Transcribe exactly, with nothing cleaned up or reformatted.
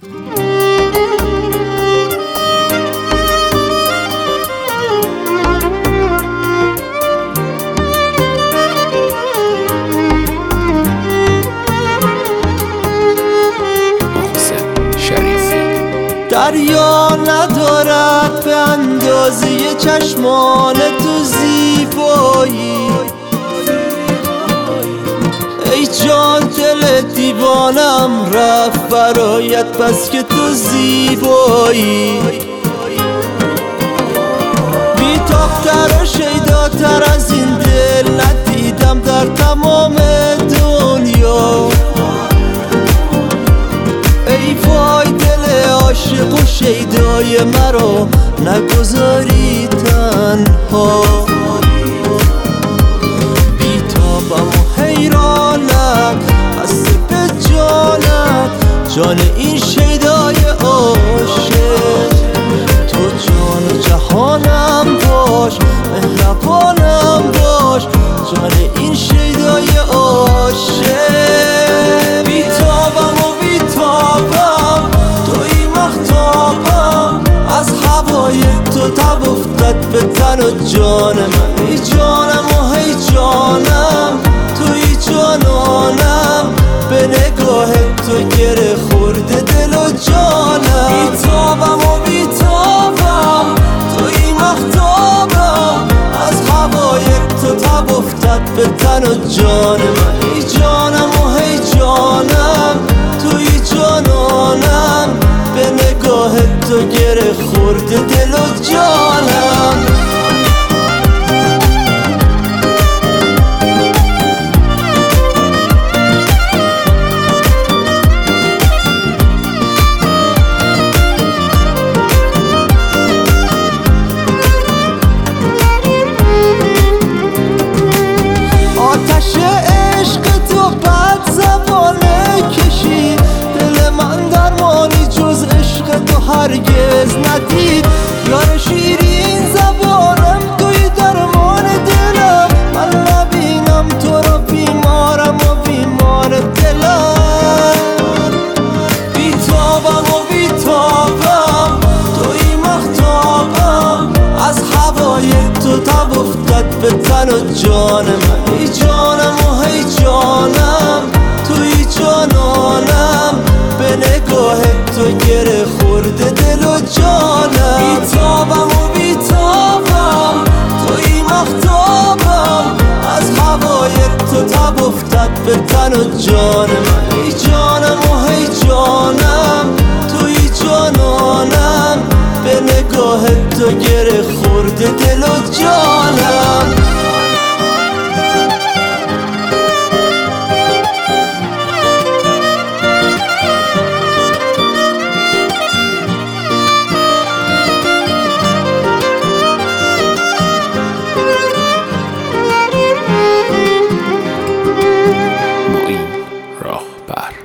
دریا ندارد به اندازه چشمان تو زیبایی، ای جان دل دیوانم رفت برایت بس که تو زیبایی. بی‌تاب‌تر و شیداتر از این دل ندیدم در تمام دنیا. ای وای دل عاشق و شیدای مرا نگذاری تنها. بی‌تابم و حیرانم خسته به جانت، جان این شیدای عاشق. تو جان و جهانم باش، مهربانم باش، جان این شیدای عاشق. بی‌تابم و بی‌تابم توی مهتابم، از هوای تو تب افتاد به تن و جان من. ای جانم و ای جانم توی جانانم، به نگاه تو گره خورده دل و جانم. بی‌تابم و بی‌تابم توی مهتابم، از هوای تو تب افتاد به تن و جان من. ای جانم و ای جانم توی جانانم، به نگاه تو گره خورده دل و جانم. آتش عشق تو بد زبانه کشید، دل من درمانی جز عشق تو هرگز ندید. یار شیرین زبانم توی درمان دلم، من نبینم تو را بیمارم و بیمار دلم. بی‌تابم و بی‌تابم توی مهتابم، از هوای تو تب افتاد به تن و جان من. ای جانم و ای جانم توی جانانم، به نگاه تو گره خورده دل و جانم. بی‌تابم و بی‌تابم توی مهتابم، از هوای تو تب افتاد به تن و جان من. ای جانم و ای جانم توی جانانم، به نگاه تو گره خورده دل و جانم. راهبر